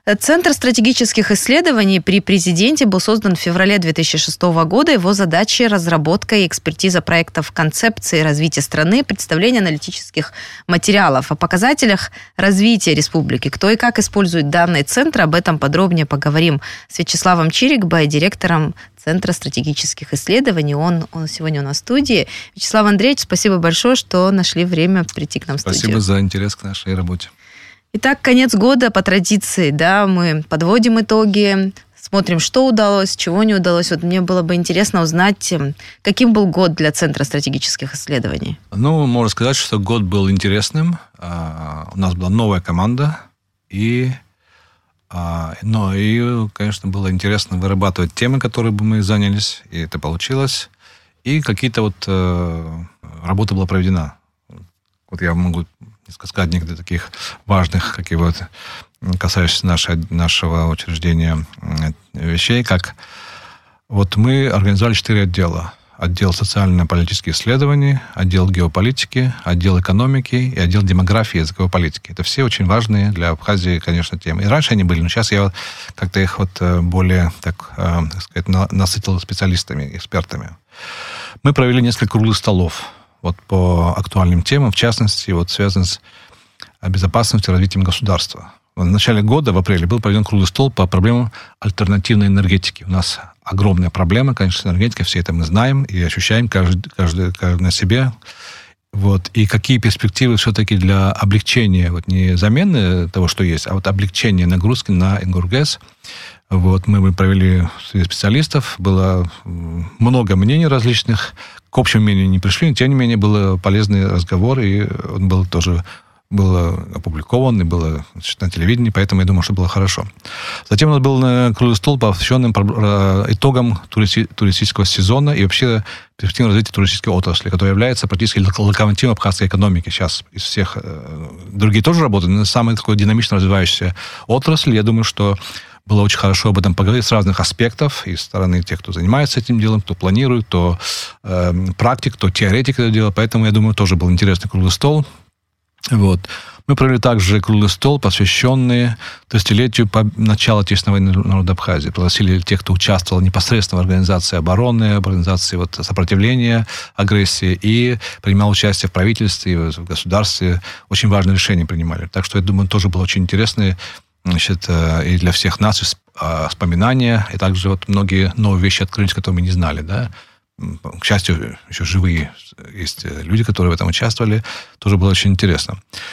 Центр стратегических исследований при президенте был создан в феврале 2006 года. Его задачи – разработка и экспертиза проектов концепции развития страны, представление аналитических материалов. О показателях развития республики, кто и как использует данные центра, об этом подробнее поговорим с Вячеславом Чирикбой, директором Центра стратегических исследований. Он сегодня у нас в студии. Вячеслав Андреевич, спасибо большое, что нашли время прийти к нам в студию. Спасибо за интерес к нашей работе. Итак, конец года по традиции, да, мы подводим итоги, смотрим, что удалось, чего не удалось. Вот мне было бы интересно узнать, каким был год для Центра стратегических исследований. Можно сказать, что год был интересным. У нас была новая команда, конечно, было интересно вырабатывать темы, которые бы мы занялись, и это получилось. И какие-то работа была проведена. Вот я могу сказать некоторые таких важных, касающихся нашего учреждения вещей, как мы организовали 4 отдела. Отдел социально-политических исследований, отдел геополитики, отдел экономики и отдел демографии и языковой политики. Это все очень важные для Абхазии, конечно, темы. И раньше они были, но сейчас я как-то их более, насытил специалистами, экспертами. Мы провели несколько круглых столов по актуальным темам, в частности, связанным с безопасностью и развитием государства. В начале года, в апреле, был проведен круглый стол по проблемам альтернативной энергетики. У нас огромная проблема, конечно, с энергетикой, все это мы знаем и ощущаем каждый на себе. И какие перспективы все-таки для облегчения, не замены того, что есть, а облегчения нагрузки на Энергогэс. Мы провели специалистов, было много мнений различных, к общему мнению не пришли, но тем не менее был полезный разговор, и он был опубликован, и было на телевидении, поэтому я думаю, что было хорошо. Затем у нас был круглый стол, посвященный итогам туристического сезона и вообще перспективам развития туристической отрасли, которая является практически локомотивом абхазской экономики сейчас. Из всех другие тоже работают, но самая такая динамично развивающаяся отрасль. Я думаю, что было очень хорошо об этом поговорить с разных аспектов, и со стороны тех, кто занимается этим делом, кто планирует, кто практик, кто теоретик этого дела. Поэтому, я думаю, тоже был интересный круглый стол. Мы провели также круглый стол, посвященный 30-летию начала Отечественной войны народа Абхазии. Пригласили тех, кто участвовал непосредственно в организации обороны, в организации сопротивления агрессии и принимал участие в правительстве, в государстве. Очень важные решения принимали. Так что, я думаю, тоже было очень интересно, и для всех нас вспоминания, и также многие новые вещи открылись, которые мы не знали, да. К счастью, еще живые есть люди, которые в этом участвовали. Тоже было очень интересно.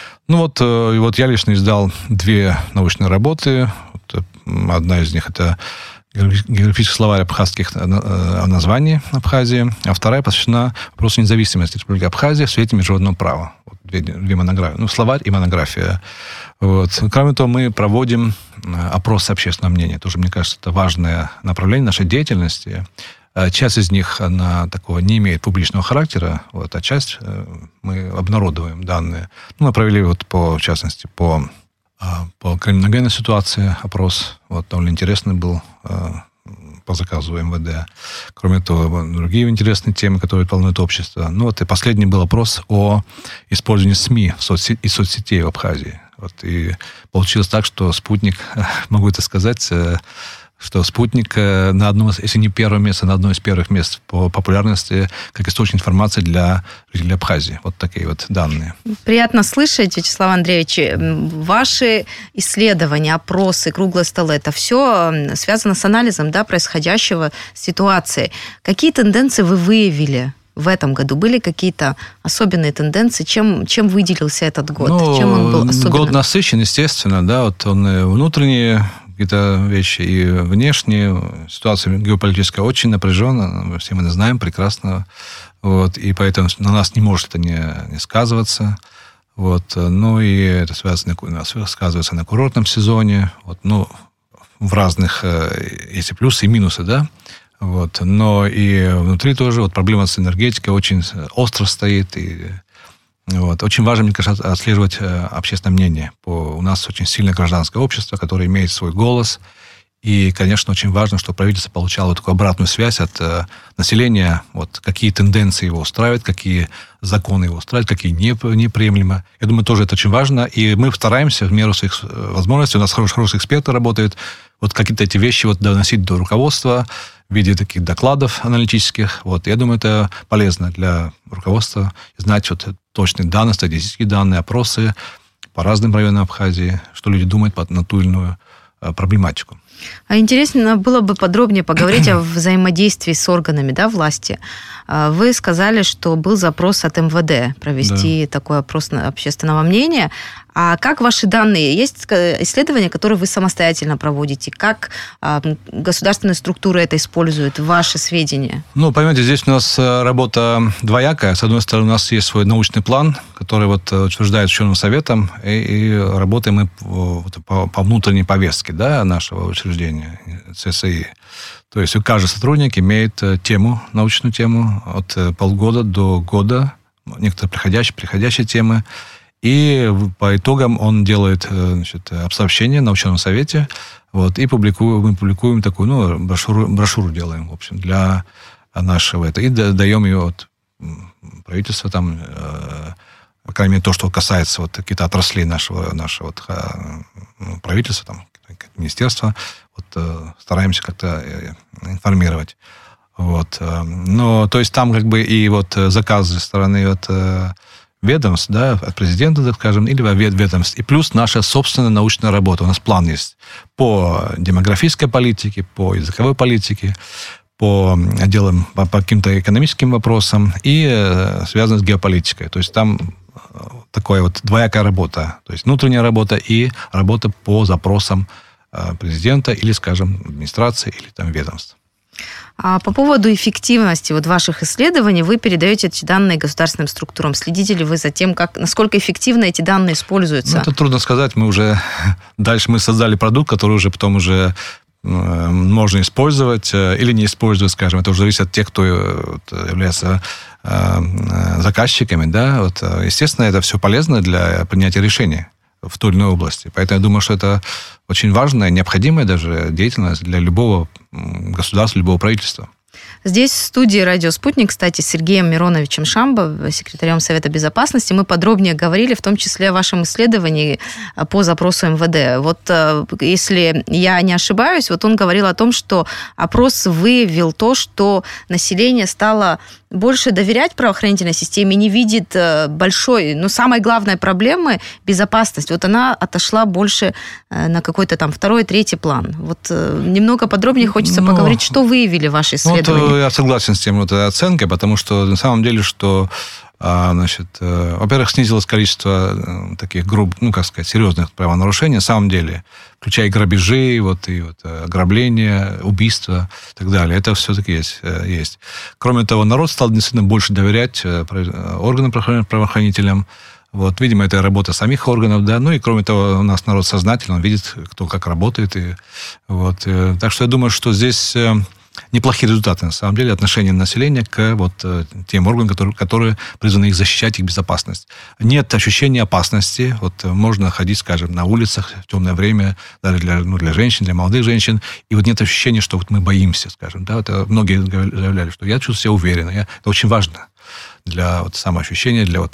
Я лично издал 2 научные работы. Одна из них – это географический словарь абхазских названий Абхазии, а вторая посвящена вопросу независимости Республики Абхазия в свете международного права. 2 монографии. Словарь и монография. Кроме того, мы проводим опрос общественного мнения. Тоже, мне кажется, это важное направление нашей деятельности. Часть из них, она такого не имеет публичного характера, а часть мы обнародуем данные. Мы провели, в частности, по криминогенной ситуации опрос. Довольно интересный был по заказу МВД. Кроме того, другие интересные темы, которые волнуют общество. И последний был опрос о использовании СМИ и соцсетей в Абхазии. И получилось так, что «Спутник», могу это сказать, что «Спутник» на одном, если не первое место, на одно из первых мест по популярности как источник информации для жителей Абхазии. Такие данные. Приятно слышать, Вячеслав Андреевич. Ваши исследования, опросы, круглые столы, это все связано с анализом, да, происходящего ситуации. Какие тенденции вы выявили в этом году? Были какие-то особенные тенденции? Чем выделился этот год? Чем он был особенным? Год насыщен, естественно, да. Он внутренние какие-то вещи и внешние. Ситуация геополитическая очень напряженная, все мы это знаем прекрасно. И поэтому на нас не может это не сказываться. И это сказывается на курортном сезоне. В разных есть и плюсы, и минусы, да. Но и внутри тоже проблема с энергетикой очень остро стоит. И очень важно, мне кажется, отслеживать общественное мнение. У нас очень сильное гражданское общество, которое имеет свой голос. И, конечно, очень важно, чтобы правительство получало такую обратную связь от населения, вот, какие тенденции его устраивают, какие законы его устраивают, какие неприемлемы. Я думаю, тоже это очень важно. И мы стараемся в меру своих возможностей, у нас хорошие эксперты работают, вот какие-то эти вещи вот доносить до руководства в виде таких докладов аналитических. Вот. Я думаю, это полезно для руководства знать вот точные данные, статистические данные, опросы по разным районам Абхазии, что люди думают на ту или иную проблематику. А интересно было бы подробнее поговорить о взаимодействии с органами, да, власти. Вы сказали, что был запрос от МВД провести такой опрос общественного мнения. А как ваши данные? Есть исследования, которые вы самостоятельно проводите? Как государственные структуры это используют, ваши сведения? Ну, поймите, здесь у нас работа двоякая. С одной стороны, у нас есть свой научный план, который вот утверждает ученым советом, и работаем мы по внутренней повестке, да, нашего учреждения ЦСИ. То есть каждый сотрудник имеет тему, научную тему от полгода до года, некоторые приходящие темы. И по итогам он делает, значит, сообщение на ученом совете, вот, и мы публикуем такую, брошюру делаем, в общем, для нашего и даем ее от правительства, там, по крайней мере, то, что касается вот каких-то отраслей нашего вот, правительства, там, министерства, вот, стараемся как-то информировать. Вот. Но, то есть, там как бы и вот заказы со стороны вот, ведомств, да, от президента, так скажем, или ведомств, и плюс наша собственная научная работа. У нас план есть по демографической политике, по языковой политике, по отделам, по каким-то экономическим вопросам и связано с геополитикой. То есть там такая вот двоякая работа. То есть внутренняя работа и работа по запросам президента или, скажем, администрации или там ведомств. А по поводу эффективности вот ваших исследований, вы передаете эти данные государственным структурам. Следите ли вы за тем, насколько эффективно эти данные используются? Ну, это трудно сказать. Дальше мы создали продукт, который уже потом можно использовать или не использовать, скажем. Это уже зависит от тех, кто является заказчиками. Да? Вот, естественно, это все полезно для принятия решений в той или иной области. Поэтому я думаю, что это очень важная, необходимая даже деятельность для любого государства, любого правительства. Здесь в студии «Радио Спутник», кстати, с Сергеем Мироновичем Шамбо, секретарем Совета Безопасности, мы подробнее говорили, в том числе о вашем исследовании по запросу МВД. Вот если я не ошибаюсь, вот он говорил о том, что опрос выявил то, что население стало больше доверять правоохранительной системе, не видит большой, самой главной проблемы – безопасность. Вот она отошла больше на какой-то там второй, третий план. Вот немного подробнее хочется поговорить, что выявили ваши исследования. Я согласен с тем оценкой, потому что на самом деле, что, значит, во-первых, снизилось количество таких серьезных правонарушений, на самом деле, включая грабежи, ограбления, убийства и так далее. Это все-таки есть. Кроме того, народ стал действительно больше доверять органам правоохранителям. Вот, видимо, это работа самих органов, да. Ну и кроме того, у нас народ сознательный, он видит, кто как работает. Так что я думаю, что здесь неплохие результаты, на самом деле, отношения населения к тем органам, которые призваны их защищать, их безопасность. Нет ощущения опасности. Можно ходить, скажем, на улицах в темное время, даже для женщин, для молодых женщин, и нет ощущения, что мы боимся, скажем. Да? Многие заявляли, что я чувствую себя уверенно. Это очень важно для самоощущения, для,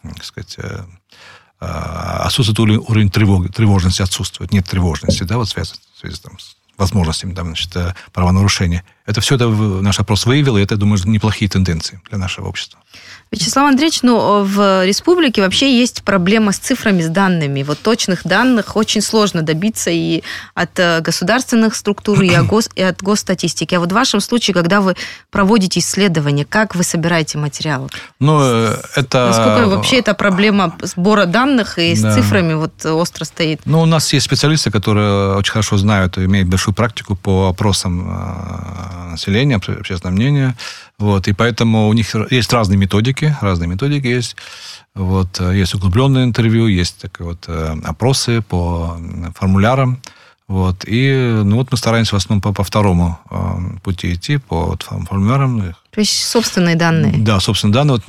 отсутствует уровень тревожности, отсутствует. Нет тревожности, да, в связи с возможностями правонарушения. Это все наш опрос выявил, и это, думаю, неплохие тенденции для нашего общества. Вячеслав Андреевич, в республике вообще есть проблема с цифрами, с данными. Точных данных очень сложно добиться и от государственных структур, и от госстатистики. А в вашем случае, когда вы проводите исследования, как вы собираете материалы? Насколько вообще эта проблема сбора данных и с цифрами остро стоит? У нас есть специалисты, которые очень хорошо знают и имеют большую практику по опросам населения, общественного мнения. И поэтому у них есть разные методики есть. Есть углубленное интервью, есть опросы по формулярам. Вот. И мы стараемся в основном по второму пути идти, по формулярам. То есть собственные данные? Да, собственные данные.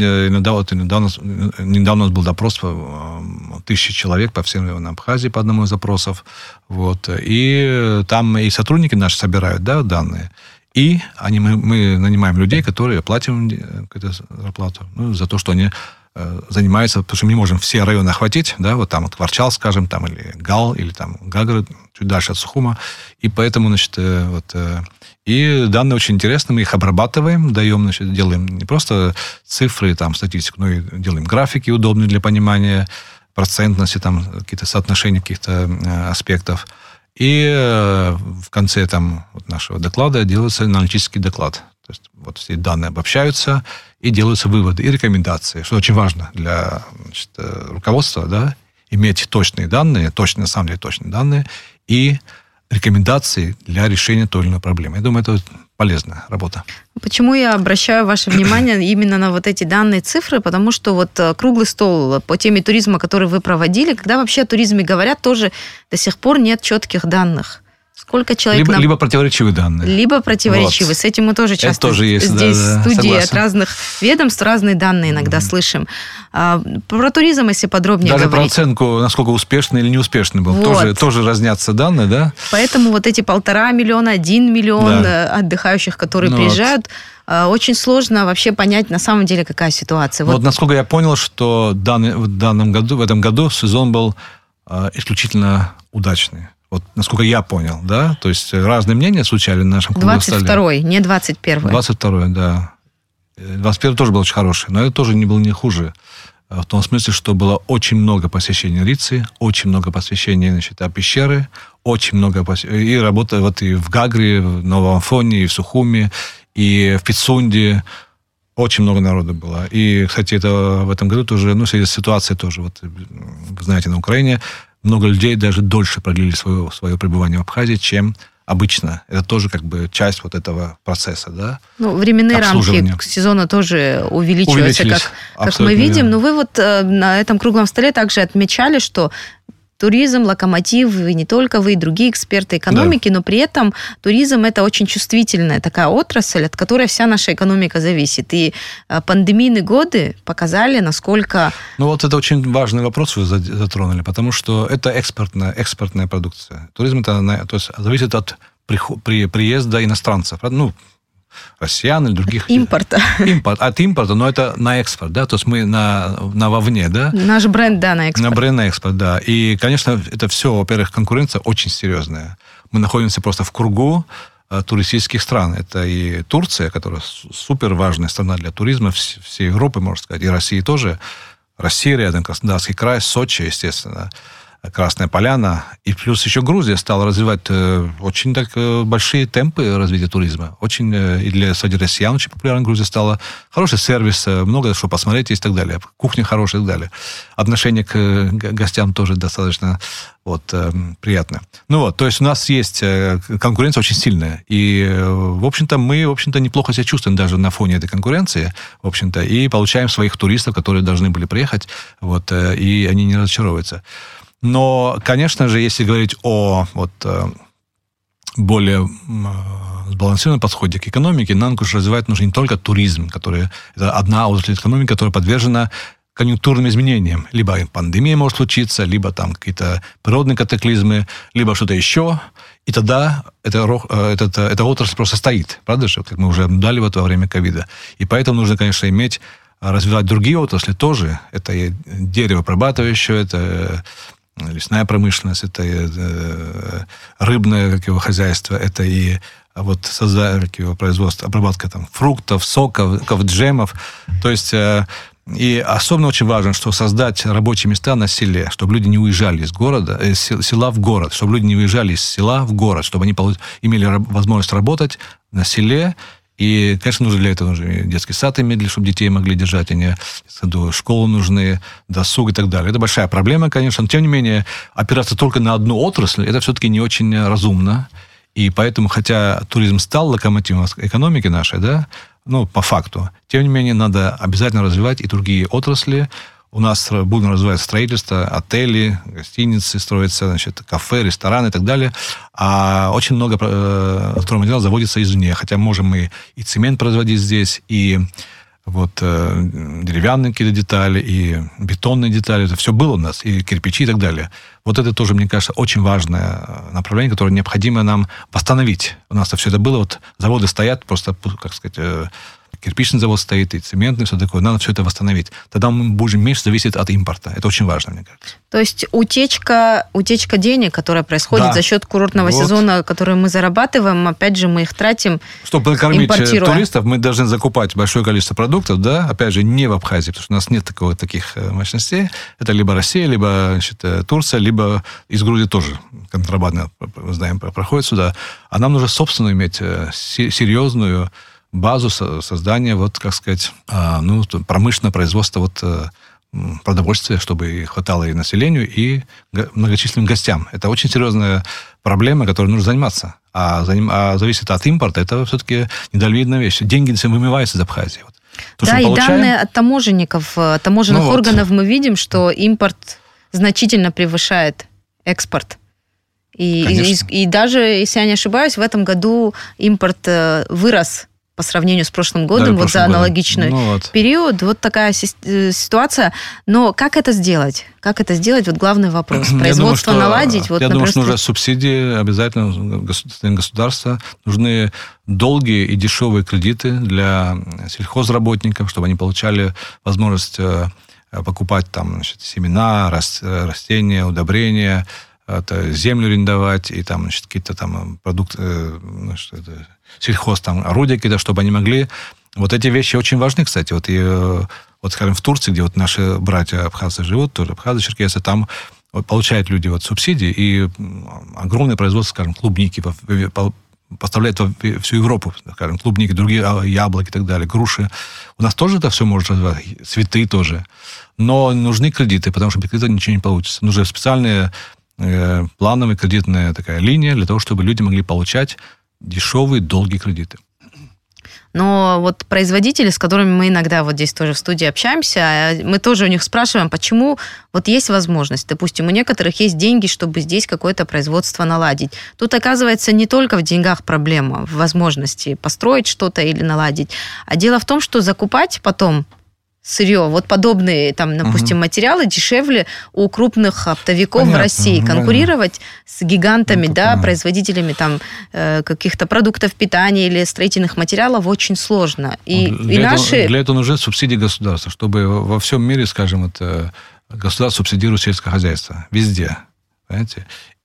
Недавно у нас был допрос 1000 человек по всем Абхазии по одному из запросов. Вот. И там и сотрудники наши собирают, да, данные. И мы нанимаем людей, которые платим какую-то зарплату за то, что они занимаются, потому что мы не можем все районы охватить, да, вот там вот Кварчал, скажем, там, или Гал, или там Гагры, чуть дальше от Сухума. И поэтому, значит, и данные очень интересные, мы их обрабатываем, даем, значит, делаем не просто цифры, там, статистику, но и делаем графики удобные для понимания процентности, там, какие-то соотношения каких-то аспектов. И в конце нашего доклада делается аналитический доклад. То есть вот все данные обобщаются и делаются выводы и рекомендации, что очень важно для, значит, руководства, да, иметь точные данные, на самом деле точные данные, и рекомендации для решения той или иной проблемы. Я думаю, это полезная работа. Почему я обращаю ваше внимание именно на вот эти данные цифры? Потому что вот круглый стол по теме туризма, который вы проводили, когда вообще о туризме говорят, тоже до сих пор нет четких данных. Сколько человек... Либо противоречивые данные. Либо противоречивые. Вот. С этим мы тоже часто тоже есть, здесь в студии согласен. От разных ведомств разные данные иногда слышим. Про туризм, если подробнее даже говорить. Про оценку, насколько успешный или неуспешный был. Вот. Тоже разнятся данные, да? Поэтому вот эти 1,5 миллиона, 1 миллион отдыхающих, которые приезжают, очень сложно вообще понять на самом деле, какая ситуация. Вот насколько я понял, что в этом году сезон был исключительно удачный. Вот, насколько я понял, да? То есть разные мнения звучали на нашем круглом столе. 22-й, не 21-й. 22-й, да. 21-й тоже был очень хороший, но это тоже не был не хуже. В том смысле, что было очень много посещений Рицы, очень много посещений, значит, пещеры, очень много и работа вот и в Гагре, в Новом Афоне, и в Сухуме, и в Пицунде. Очень много народу было. И, кстати, это в этом году тоже, ситуация тоже, вот, вы знаете, на Украине много людей даже дольше продлили свое пребывание в Абхазии, чем обычно. Это тоже как бы часть вот этого процесса, да? Временные рамки сезона тоже увеличиваются, как мы видим. Но вы вот на этом круглом столе также отмечали, что туризм, локомотив, и не только вы, и другие эксперты экономики, но при этом туризм – это очень чувствительная такая отрасль, от которой вся наша экономика зависит. И пандемийные годы показали, насколько... это очень важный вопрос вы затронули, потому что это экспортная продукция. Туризм это, то есть, зависит от приезда иностранцев. Россиян или других... Импорта. От импорта, но это на экспорт, да, то есть мы на вовне, да. Наш бренд, да, на экспорт. На бренд, на экспорт, да. И, конечно, это все, во-первых, конкуренция очень серьезная. Мы находимся просто в кругу туристических стран. Это и Турция, которая супер важная страна для туризма всей Европы, можно сказать, и России тоже. Россия рядом, Краснодарский край, Сочи, естественно. Красная Поляна. И плюс еще Грузия стала развивать очень так большие темпы развития туризма. Очень, и среди россиян очень популярна Грузия стала. Хороший сервис, много что посмотреть есть и так далее. Кухня хорошая и так далее. Отношение к гостям тоже достаточно приятное. То есть у нас есть конкуренция очень сильная. И, в общем-то, мы, неплохо себя чувствуем даже на фоне этой конкуренции, в общем-то, и получаем своих туристов, которые должны были приехать, и они не разочаровываются. Но, конечно же, если говорить о более сбалансированном подходе к экономике, нам развивать нужно не только туризм, это одна отрасль экономики, которая подвержена конъюнктурным изменениям. Либо пандемия может случиться, либо там какие-то природные катаклизмы, либо что-то еще. И тогда эта отрасль просто стоит. Правда же? Как мы уже наблюдали во время ковида. И поэтому нужно, конечно, развивать другие отрасли тоже. Это и деревообрабатывающее, это лесная промышленность, это рыбное хозяйство, это и производство, обработка фруктов, соков, джемов. То есть и особенно очень важно, что создать рабочие места на селе, чтобы люди не уезжали из села в город, чтобы люди не уезжали из села в город, чтобы они имели возможность работать на селе. И, конечно, для этого нужны детский сад иметь, чтобы детей могли держать, школы нужны, досуг и так далее. Это большая проблема, конечно, но, тем не менее, опираться только на одну отрасль, это все-таки не очень разумно. И поэтому, хотя туризм стал локомотивом экономики нашей, да, по факту, тем не менее, надо обязательно развивать и другие отрасли. У нас будем развивать строительство, отели, гостиницы строятся, значит, кафе, рестораны и так далее. А очень много стройматериалов заводится извне. Хотя можем мы и цемент производить здесь, и вот деревянные какие-то детали, и бетонные детали. Это все было у нас, и кирпичи и так далее. Вот это тоже, мне кажется, очень важное направление, которое необходимо нам восстановить. У нас все это было. Вот заводы стоят, просто, как сказать, кирпичный завод стоит, и цементный, все такое. Надо все это восстановить. Тогда мы будем меньше зависеть от импорта. Это очень важно, мне кажется. То есть утечка денег, которая происходит за счет курортного сезона, который мы зарабатываем, опять же, мы их тратим, чтобы накормить туристов, мы должны закупать большое количество продуктов, да, опять же, не в Абхазии, потому что у нас нет таких мощностей. Это либо Россия, либо, значит, Турция, либо из Грузии тоже контрабандно, знаем, проходит сюда. А нам нужно собственно иметь серьезную базу создания, вот, как сказать, промышленного производства продовольствия, чтобы хватало и населению, и многочисленным гостям. Это очень серьезная проблема, которой нужно заниматься. А зависит от импорта, это все-таки недальновидная вещь. Деньги все вымываются из Абхазии. Да, и данные от таможенников, таможенных органов мы видим, что импорт значительно превышает экспорт. И даже, если я не ошибаюсь, в этом году импорт вырос по сравнению с прошлым годом, да, за аналогичный период. Вот такая ситуация. Но как это сделать? Как это сделать? Вот главный вопрос. Производство наладить? Я думаю, что нужны субсидии обязательно государства. Нужны долгие и дешевые кредиты для сельхозработников, чтобы они получали возможность покупать там, значит, семена, растения, удобрения, землю арендовать и там, значит, какие-то там продукты, сельхоз, там, орудия какие-то, чтобы они могли... Вот эти вещи очень важны, кстати. Вот, скажем, в Турции, где вот наши братья абхазцы живут, тоже абхазы, черкесы, там получают люди субсидии, и огромное производство, скажем, клубники поставляют во всю Европу, скажем, клубники, другие яблоки и так далее, груши. У нас тоже это все может развивать, цветы тоже. Но нужны кредиты, потому что без кредита ничего не получится. Нужны специальные плановая кредитная такая линия для того, чтобы люди могли получать дешевые, долгие кредиты. Но вот производители, с которыми мы иногда вот здесь тоже в студии общаемся, мы тоже у них спрашиваем, почему вот есть возможность, допустим, у некоторых есть деньги, чтобы здесь какое-то производство наладить. Тут, оказывается, не только в деньгах проблема, в возможности построить что-то или наладить, а дело в том, что закупать потом сырье, вот подобные, там, допустим, материалы дешевле у крупных оптовиков в России. Конкурировать с гигантами, производителями там, каких-то продуктов питания или строительных материалов очень сложно. Для этого нужны субсидии государства, чтобы во всем мире, скажем, это государство субсидирует сельское хозяйство. Везде. Понимаете?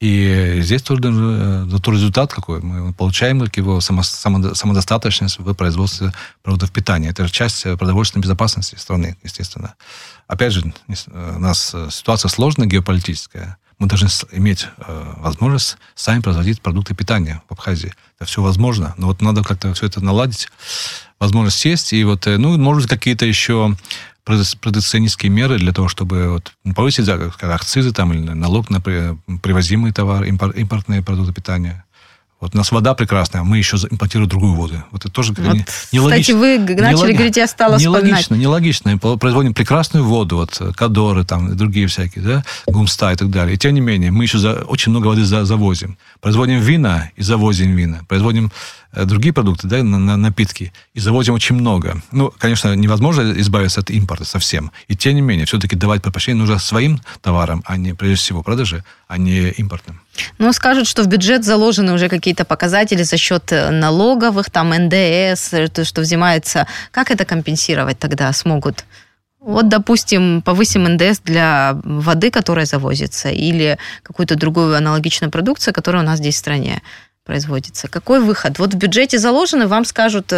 И здесь тоже тот результат какой. Мы получаем его самодостаточность в производстве продуктов питания. Это же часть продовольственной безопасности страны, естественно. Опять же, у нас ситуация сложная, геополитическая. Мы должны иметь возможность сами производить продукты питания в Абхазии. Это все возможно, но вот надо как-то все это наладить. Возможность есть, и вот, может быть, какие-то еще протекционистские меры для того, чтобы повысить акцизы там, или налог на привозимые товары, импортные продукты питания. Вот у нас вода прекрасная, а мы еще импортируем другую воду. Вот это тоже нелогично. Кстати, вы начали говорить, я стала вспоминать. Нелогично. Производим прекрасную воду, Кадоры, там, и другие всякие, да, Гумста и так далее. И тем не менее, мы еще очень много воды завозим. Производим вина и завозим вина. Производим другие продукты, да, напитки, и завозим очень много. Конечно, невозможно избавиться от импорта совсем. И тем не менее, все-таки давать предпочтение нужно своим товарам, а не, прежде всего, продаже, а не импортным. Скажут, что в бюджет заложены уже какие-то показатели за счет налоговых, там, НДС, то, что взимается. Как это компенсировать тогда смогут? Вот, допустим, повысим НДС для воды, которая завозится, или какую-то другую аналогичную продукцию, которая у нас здесь в стране производится. Какой выход? Вот в бюджете заложено, вам скажут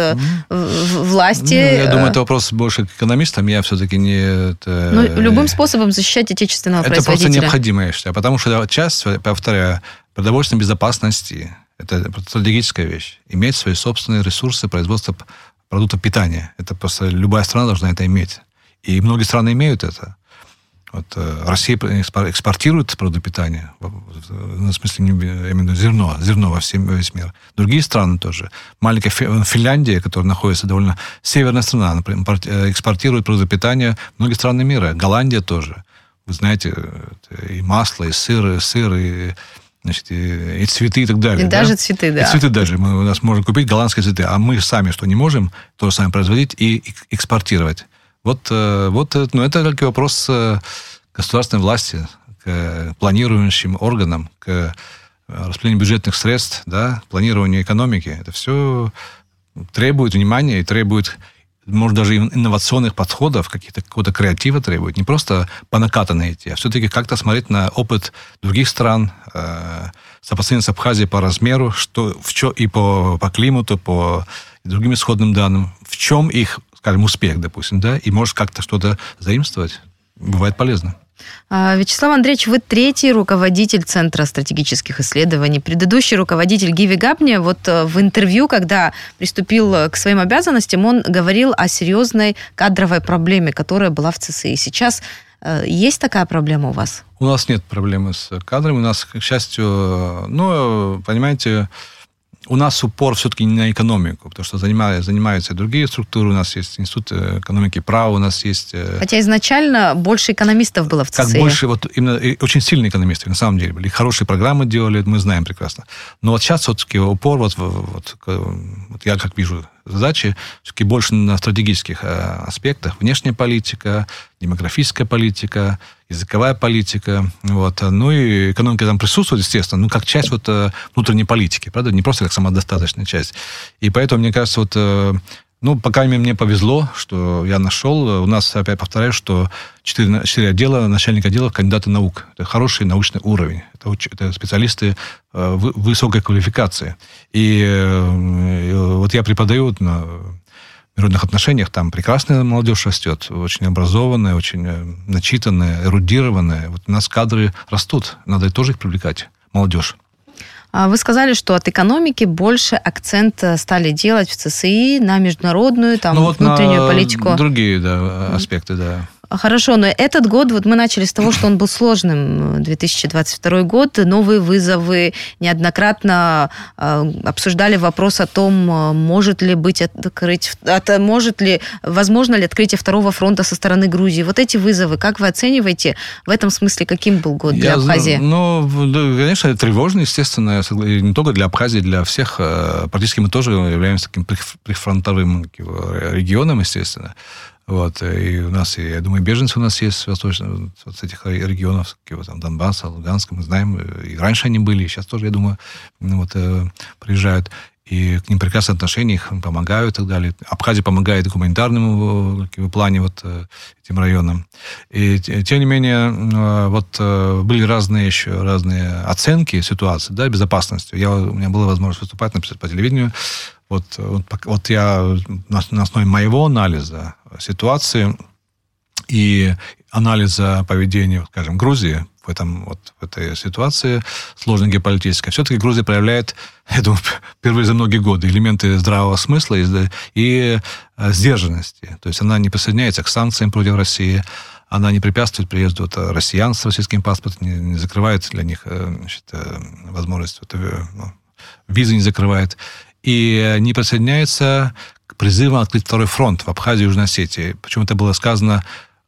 власти... Я думаю, это вопрос больше к экономистам. Я все-таки не... любым способом защищать отечественного производителя. Это просто необходимо, я считаю. Потому что часть, повторяю, продовольственной безопасности – это стратегическая вещь. Иметь свои собственные ресурсы производства продуктов питания. Это просто любая страна должна это иметь. И многие страны имеют это. Вот Россия экспортирует продукты питания, в смысле, я имею в виду зерно во весь мир. Другие страны тоже. Маленькая Финляндия, которая находится довольно северная страна, например, экспортирует продукты питания в многие страны мира. Голландия тоже. Вы знаете, и масло, и сыр, и, значит, и цветы и так далее. И даже цветы, да. И цветы даже. У нас можно купить голландские цветы, а мы сами что не можем, тоже сами производить и экспортировать. Вот, это только вопрос государственной власти к планирующим органам, к распределению бюджетных средств, да, к планированию экономики. Это все требует внимания и требует, может, даже инновационных подходов, какого-то креатива требует. Не просто по накатанной идти, а все-таки как-то смотреть на опыт других стран, сопоставить с Абхазией по размеру, и по климату, по другим исходным данным, в чем их, скажем, успех, допустим, да, и может как-то что-то заимствовать. Бывает полезно. Вячеслав Андреевич, вы третий руководитель Центра стратегических исследований. Предыдущий руководитель Гиви Габни вот в интервью, когда приступил к своим обязанностям, он говорил о серьезной кадровой проблеме, которая была в ЦСИ. Сейчас есть такая проблема у вас? У нас нет проблемы с кадрами. У нас, к счастью, понимаете, у нас упор все-таки не на экономику, потому что занимаются и другие структуры. У нас есть Институт экономики и права, у нас есть... Хотя изначально больше экономистов было в ЦСИ. Как больше, именно очень сильные экономисты, на самом деле, были. Хорошие программы делали, мы знаем прекрасно. Но вот сейчас все-таки упор, вот я как вижу задачи, все-таки больше на стратегических аспектах. Внешняя политика, демографическая политика, языковая политика. Вот. Ну и экономика там присутствует, естественно, как часть внутренней политики, правда? Не просто как самодостаточная часть. И поэтому, мне кажется, по крайней мере, мне повезло, что я нашел. У нас, опять повторяю, что 4 отдела, начальник отделов, кандидаты наук. Это хороший научный уровень. Это специалисты высокой квалификации. И вот я преподаю на международных отношениях, там прекрасная молодежь растет, очень образованная, очень начитанная, эрудированная. Вот у нас кадры растут, надо тоже их привлекать, молодежь. Вы сказали, что от экономики больше акцент стали делать в ЦСИ на международную, внутреннюю политику. Другие, аспекты, да. Хорошо, но этот год, мы начали с того, что он был сможным, 2022 год, новые вызовы, неоднократно обсуждали вопрос о том, возможно ли открытие второго фронта со стороны Грузии. Вот эти вызовы, как вы оцениваете, в этом смысле, каким был год для Абхазии? Конечно, тревожный, естественно, не только для Абхазии, для всех. Практически мы тоже являемся таким прифронтовым регионом, естественно. Вот, и у нас, я думаю, беженцы у нас есть с этих регионов, Донбасса, Луганска, мы знаем, и раньше они были, и сейчас тоже, я думаю, приезжают, и к ним прекрасные отношения, их помогают и так далее. Абхазия помогает в гуманитарном плане этим районам. И, тем не менее, были разные оценки ситуации, безопасности. У меня была возможность выступать, например, по телевидению. Вот я на основе моего анализа ситуации и анализа поведения, скажем, Грузии в этой ситуации сложной геополитической, все-таки Грузия проявляет, я думаю, впервые за многие годы элементы здравого смысла и сдержанности. То есть она не присоединяется к санкциям против России, она не препятствует приезду россиян с российским паспортом, не закрывает для них возможность, визы не закрывает, и не присоединяется к призывам открыть второй фронт в Абхазии и Южной Осетии. Причем это было сказано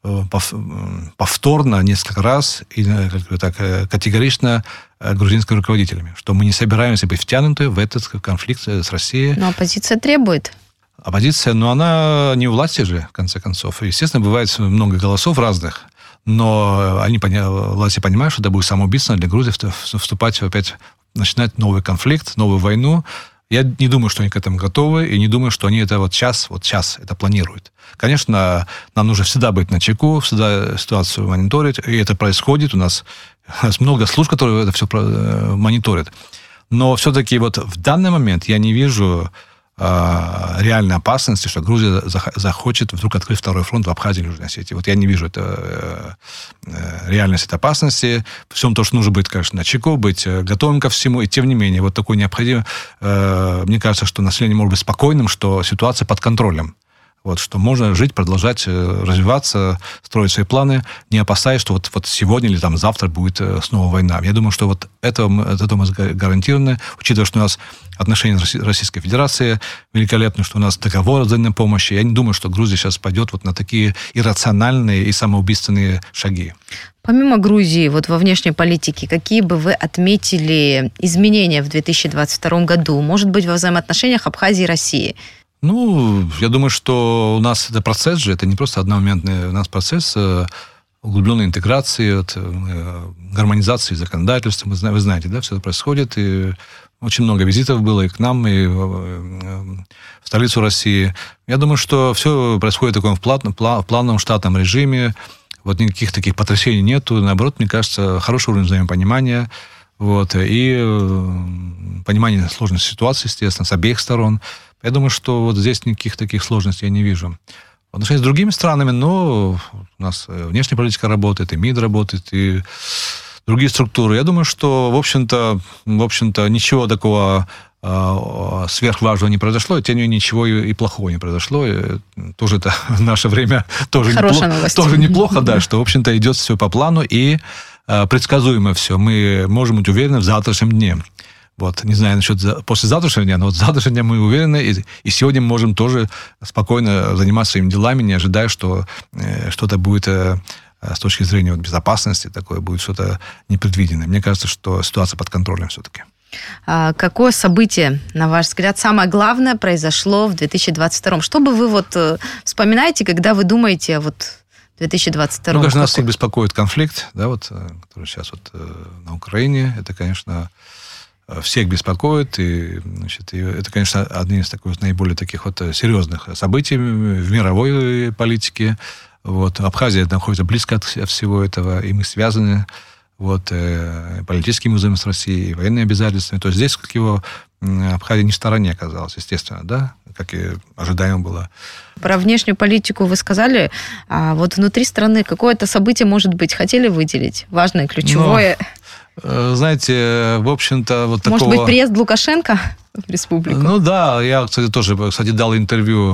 повторно несколько раз и категорично грузинскими руководителями, что мы не собираемся быть втянуты в этот конфликт с Россией. Но оппозиция требует. Оппозиция, но она не у власти же, в конце концов. Естественно, бывает много голосов разных, но власти понимают, что это будет самоубийственно для Грузии вступать опять, начинать новый конфликт, новую войну. Я не думаю, что они к этому готовы, и не думаю, что они это сейчас это планируют. Конечно, нам нужно всегда быть начеку, всегда ситуацию мониторить, и это происходит. У нас много служб, которые это все мониторят. Но все-таки в данный момент я не вижу реальной опасности, что Грузия захочет вдруг открыть второй фронт в Абхазии или Южной Осетии. Я не вижу реальность этой опасности. Всем то, что нужно быть, конечно, начеку, быть готовым ко всему. И тем не менее, такое необходимо. Мне кажется, что население может быть спокойным, что ситуация под контролем. Вот, что можно жить, продолжать развиваться, строить свои планы, не опасаясь, что вот сегодня или там завтра будет снова война. Я думаю, что вот это мы гарантированы, учитывая, что у нас отношения с Российской Федерацией великолепны, что у нас договор о взаимной помощи. Я не думаю, что Грузия сейчас пойдет вот на такие иррациональные и самоубийственные шаги. Помимо Грузии, вот во внешней политике, какие бы вы отметили изменения в 2022 году? Может быть, во взаимоотношениях Абхазии и России? Ну, я думаю, что у нас это процесс же, это не просто одномоментный, у нас процесс углубленной интеграции, гармонизации законодательства. Вы знаете, да, все это происходит, и очень много визитов было и к нам, и в столицу России. Я думаю, что все происходит в таком плавном штатном режиме, вот никаких таких потрясений нету, наоборот, мне кажется, хороший уровень взаимопонимания, вот, и понимание сложной ситуации, естественно, с обеих сторон. Я думаю, что вот здесь никаких таких сложностей я не вижу. В отношении с другими странами, но у нас внешняя политика работает, и МИД работает, и другие структуры. Я думаю, что, в общем-то, ничего такого сверхважного не произошло, и тем не менее ничего и плохого не произошло. И тоже это в наше время тоже неплохо, да, что, в общем-то, идет все по плану, и предсказуемо все. Мы можем быть уверены в завтрашнем дне. Вот, не знаю насчет послезавтрашнего дня, но вот завтрашнего дня мы уверены, и сегодня мы можем тоже спокойно заниматься своими делами, не ожидая, что что-то будет с точки зрения безопасности, такое будет что-то непредвиденное. Мне кажется, что ситуация под контролем все-таки. Какое событие, на ваш взгляд, самое главное произошло в 2022? Что бы вы вот вспоминаете, когда вы думаете о 2022? Ну, конечно, нас всех беспокоит конфликт, да, вот, который сейчас вот на Украине. Это, конечно, всех беспокоит, и, значит, и это, конечно, одни из наиболее таких вот серьезных событий в мировой политике. Вот. Абхазия находится близко от всего этого, и мы связаны вот, политическими узами с Россией, военными обязательствами. То есть здесь, как его, Абхазия не в стороне оказалась, естественно, да, как и ожидаемо было. Про внешнюю политику вы сказали, а вот внутри страны какое-то событие, может быть, хотели выделить? Важное, ключевое? Знаете, в общем-то, вот такого... Может быть, приезд Лукашенко в республику? Ну да, я, кстати, дал интервью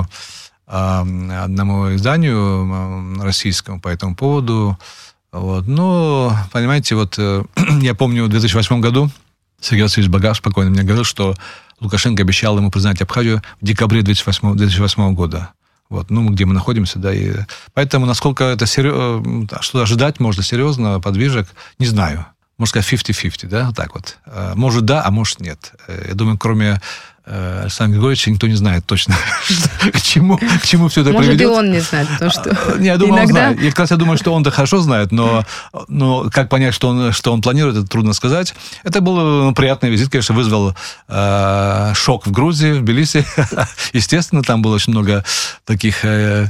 одному изданию российскому по этому поводу. Вот. Ну, понимаете, вот я помню, в 2008 году Сергей Васильевич Багаш спокойно мне говорил, что Лукашенко обещал ему признать Абхазию в декабре 2008 года. Вот, ну, где мы находимся, да, и поэтому, насколько это что ожидать можно серьезно, подвижек, не знаю. Можно сказать 50-50, да, вот так вот. Может да, а может нет. Я думаю, кроме Александра Григорьевича никто не знает точно, к чему все это приведет. Может, и он не знает, потому что я думаю, он знает. Я как раз думаю, что он-то хорошо знает, но как понять, что он планирует, это трудно сказать. Это был приятный визит, конечно, вызвал шок в Грузии, в Тбилиси. Естественно, там было очень много таких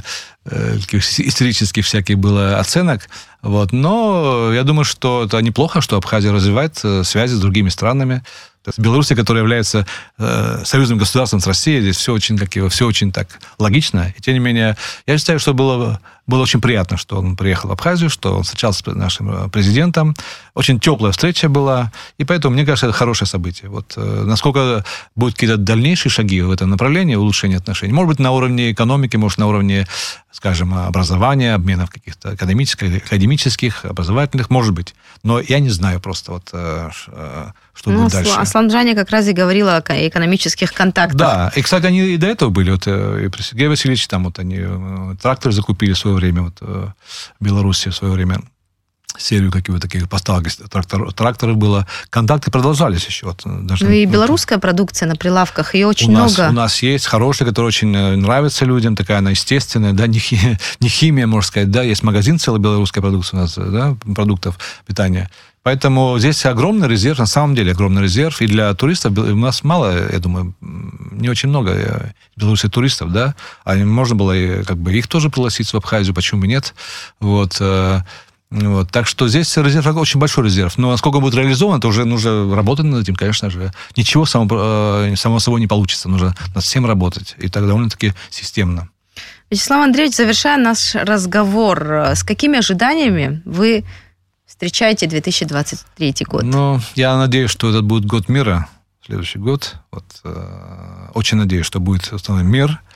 исторических всяких было оценок. Вот. Но я думаю, что это неплохо, что Абхазия развивает связи с другими странами. То есть Белоруссия, которая является союзным государством с Россией, здесь все очень так логично. И тем не менее, я считаю, что было очень приятно, что он приехал в Абхазию, что он встречался с нашим президентом. Очень теплая встреча была. И поэтому, мне кажется, это хорошее событие. Вот насколько будут какие-то дальнейшие шаги в этом направлении, улучшения отношений. Может быть, на уровне экономики, может, на уровне, скажем, образования, обменов каких-то академических, образовательных, может быть. Но я не знаю просто вот, что будет дальше. Аслан Джани как раз и говорил о экономических контактах. Да, и, кстати, они и до этого были. Вот, и при Сергее Васильевиче там вот они трактор закупили в свое время, вот, в Беларуси в свое время. Серию каких-то таких поставок тракторов было. Контакты продолжались еще. Вот, даже, и белорусская продукция на прилавках, ее очень много. У нас есть хорошая, которая очень нравится людям, такая она естественная, да, не химия, можно сказать, да, есть магазин целый белорусской продукции у нас, да, продуктов питания. Поэтому здесь огромный резерв, на самом деле огромный резерв, и для туристов у нас мало, я думаю, не очень много белорусских туристов, да, а можно было как бы их тоже пригласить в Абхазию, почему бы нет, вот. Вот. Так что здесь резерв, очень большой резерв. Но насколько он будет реализован, это уже нужно работать над этим, конечно же. Ничего само собой не получится. Нужно над всем работать. И так довольно-таки системно. Вячеслав Андреевич, завершая наш разговор, с какими ожиданиями вы встречаете 2023 год? Ну, я надеюсь, что этот будет год мира, следующий год. Вот, очень надеюсь, что будет установлен мир.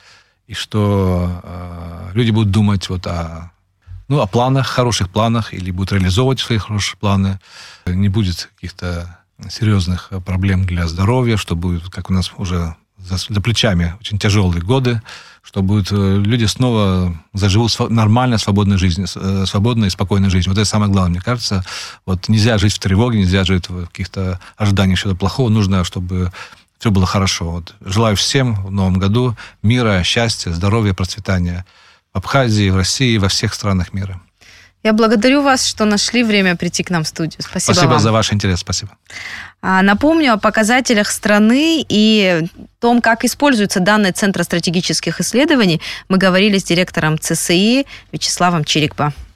и что люди будут думать вот о планах, хороших планах, или будут реализовывать свои хорошие планы. Не будет каких-то серьезных проблем для здоровья, что будет, как у нас уже за плечами, очень тяжелые годы, что будут люди снова заживут нормально, свободной жизнью, свободной и спокойной жизнью. Вот это самое главное, мне кажется. Вот нельзя жить в тревоге, нельзя жить в каких-то ожиданиях чего-то плохого. Нужно, чтобы все было хорошо. Вот. Желаю всем в новом году мира, счастья, здоровья, процветания в Абхазии, в России, во всех странах мира. Я благодарю вас, что нашли время прийти к нам в студию. Спасибо вам. За ваш интерес. Спасибо. Напомню о показателях страны и том, как используются данные Центра стратегических исследований. Мы говорили с директором ЦСИ Вячеславом Чирикпо.